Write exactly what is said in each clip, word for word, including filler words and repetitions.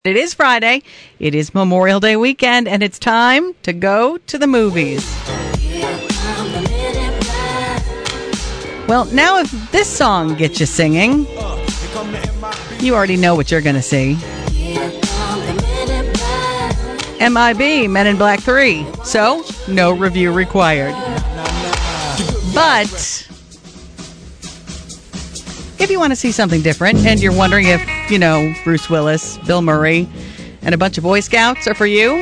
It is Friday, it is Memorial Day weekend, and it's time to go to the movies. Well, now if this song gets you singing, you already know what you're going to see. M I B, Men in Black three. So, no review required. But if you want to see something different and you're wondering if, you know, Bruce Willis, Bill Murray, and a bunch of Boy Scouts are for you,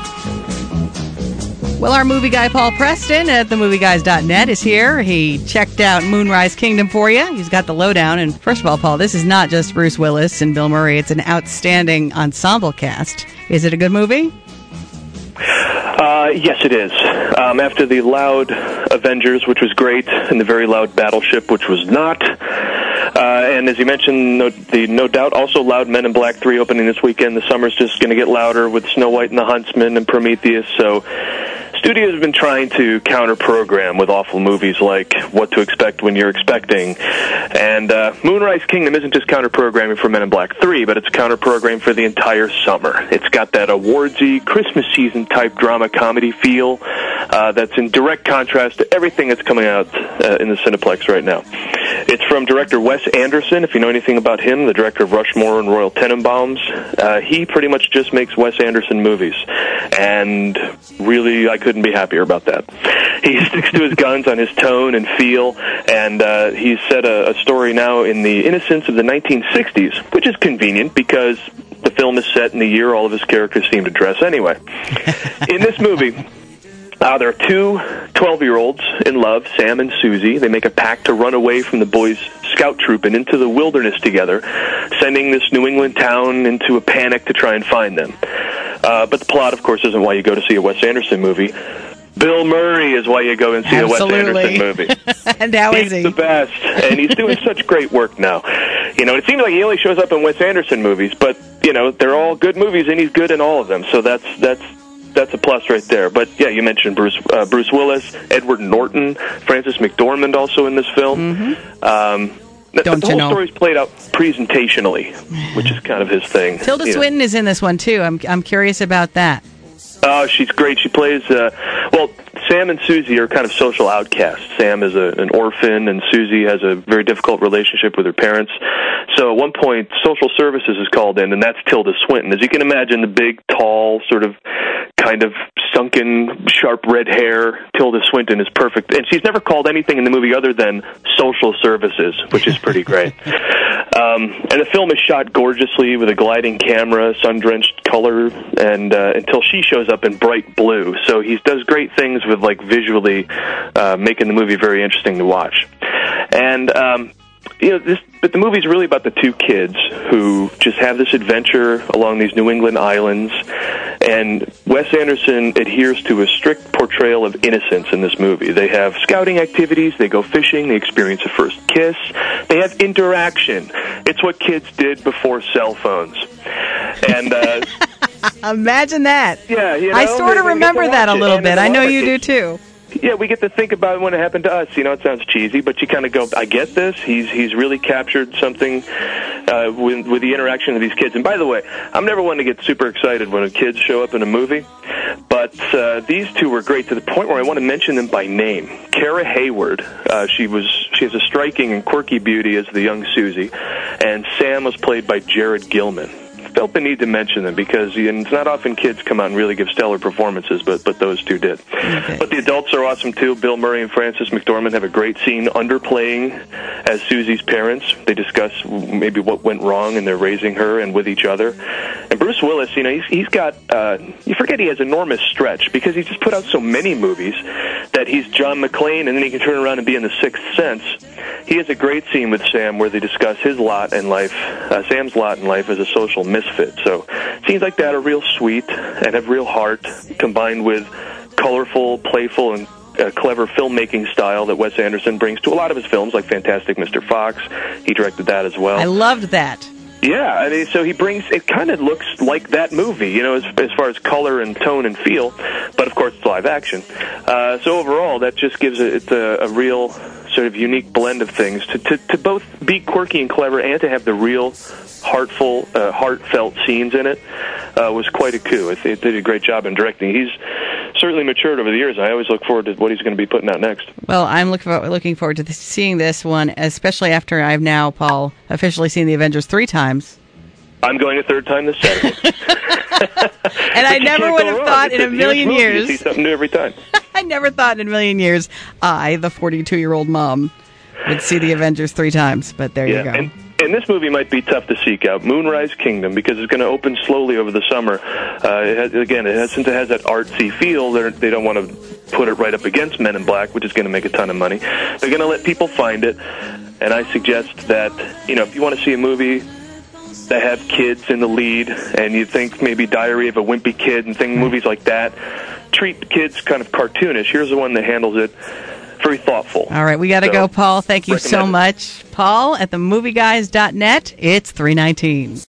well, our movie guy Paul Preston at the movie guys dot net is here. He checked out Moonrise Kingdom for you. He's got the lowdown. And first of all, Paul, this is not just Bruce Willis and Bill Murray. It's an outstanding ensemble cast. Is it a good movie? Uh, yes, it is. Um, after the loud Avengers, which was great, and the very loud Battleship, which was not. Uh, and as you mentioned, no, the no doubt also loud Men in Black three opening this weekend. The summer's just going to get louder with Snow White and the Huntsman and Prometheus. So studios have been trying to counter-program with awful movies like What to Expect When You're Expecting. And uh, Moonrise Kingdom isn't just counter-programming for Men in Black three, but it's counter-programming for the entire summer. It's got that awardsy, Christmas season-type drama-comedy feel uh, that's in direct contrast to everything that's coming out uh, in the Cineplex right now. It's from director Wes Anderson. If you know anything about him, the director of Rushmore and Royal Tenenbaums, uh, he pretty much just makes Wes Anderson movies. And really, I couldn't be happier about that. He sticks to his guns on his tone and feel, and uh, he's set a, a story now in the innocence of the nineteen sixties, which is convenient because the film is set in the year all of his characters seem to dress anyway. In this movie, Uh, there are two twelve-year-olds in love, Sam and Susie. They make a pact to run away from the boys' scout troop and into the wilderness together, sending this New England town into a panic to try and find them. Uh, but the plot, of course, isn't why you go to see a Wes Anderson movie. Bill Murray is why you go and see Absolutely. a Wes Anderson movie. And how is He's he? the best, and he's doing such great work now. You know, it seems like he only shows up in Wes Anderson movies, but, you know, they're all good movies, and he's good in all of them, so that's that's... That's a plus right there. But, yeah, you mentioned Bruce uh, Bruce Willis, Edward Norton, Frances McDormand also in this film. Mm-hmm. Um, the, Don't the you whole know? story's played out presentationally, which is kind of his thing. Tilda you know. Swinton is in this one, too. I'm I'm curious about that. Oh, she's great. She plays, uh, well, Sam and Susie are kind of social outcasts. Sam is a, an orphan, and Susie has a very difficult relationship with her parents. So at one point, social services is called in, and that's Tilda Swinton. As you can imagine, the big, tall, sort of kind of sunken, sharp red hair, Tilda Swinton is perfect. And she's never called anything in the movie other than social services, which is pretty great. Um, and the film is shot gorgeously with a gliding camera, sun-drenched color, and uh, until she shows up in bright blue. So he does great things with, like, visually uh, making the movie very interesting to watch. And, um, you know, this, but the movie's really about the two kids who just have this adventure along these New England islands, and Wes Anderson adheres to a strict portrayal of innocence in this movie. They have scouting activities, they go fishing, they experience a first kiss, they have interaction. It's what kids did before cell phones. And, uh... Imagine that. Yeah, you know, I sort of remember that a little bit. I know you do, too. Yeah, we get to think about when it happened to us. You know, it sounds cheesy, but you kind of go, I get this. He's he's really captured something uh, with, with the interaction of these kids. And by the way, I'm never one to get super excited when kids show up in a movie, but uh, these two were great to the point where I want to mention them by name. Kara Hayward, uh, she was she has a striking and quirky beauty as the young Susie, and Sam was played by Jared Gilman. Felt the need to mention them because and it's not often kids come out and really give stellar performances, but but those two did. Okay. But the adults are awesome too. Bill Murray and Frances McDormand have a great scene underplaying as Susie's parents. They discuss maybe what went wrong in their raising her and with each other. And Bruce Willis, you know, he's he's got uh, you forget he has enormous stretch because he's just put out so many movies that he's John McClane, and then he can turn around and be in The Sixth Sense. He has a great scene with Sam where they discuss his lot in life, uh, Sam's lot in life as a social misfit. So scenes like that are real sweet and have real heart, combined with colorful, playful, and uh, clever filmmaking style that Wes Anderson brings to a lot of his films, like Fantastic Mister Fox. He directed that as well. I loved that. Yeah, I mean, so he brings, it kind of looks like that movie, you know, as, as far as color and tone and feel, but of course it's live action. Uh, so overall, that just gives it, it's a, a real sort of unique blend of things to, to, to both be quirky and clever and to have the real heartful, uh, heartfelt scenes in it uh, was quite a coup. I think they did a great job in directing. He's certainly matured over the years. I always look forward to what he's going to be putting out next. Well, I'm look for, looking forward to this, seeing this one, especially after I've now, Paul, officially seen the Avengers three times. I'm going a third time this Saturday. And I never would have thought in a million years. You see something new every time. I never thought in a million years I, the forty-two-year-old mom, would see the Avengers three times, but there yeah, you go. And, and this movie might be tough to seek out, Moonrise Kingdom, because it's going to open slowly over the summer. Uh, it has, again, it has, since it has that artsy feel, they don't want to put it right up against Men in Black, which is going to make a ton of money. They're going to let people find it, and I suggest that, you know, if you want to see a movie that have kids in the lead, and you think maybe Diary of a Wimpy Kid and thing, movies like that, treat kids kind of cartoonish. Here's the one that handles it very thoughtful. All right, we got to so, go, Paul. Thank you so much. Paul at the movie guys dot net. It's three nineteen.